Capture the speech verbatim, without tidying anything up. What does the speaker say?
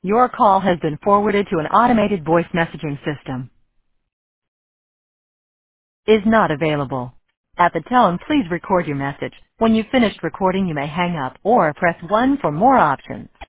Your call has been forwarded to an automated voice messaging system. Is not available. At the tone, please record your message. When you've finished recording, you may hang up or press one for more options.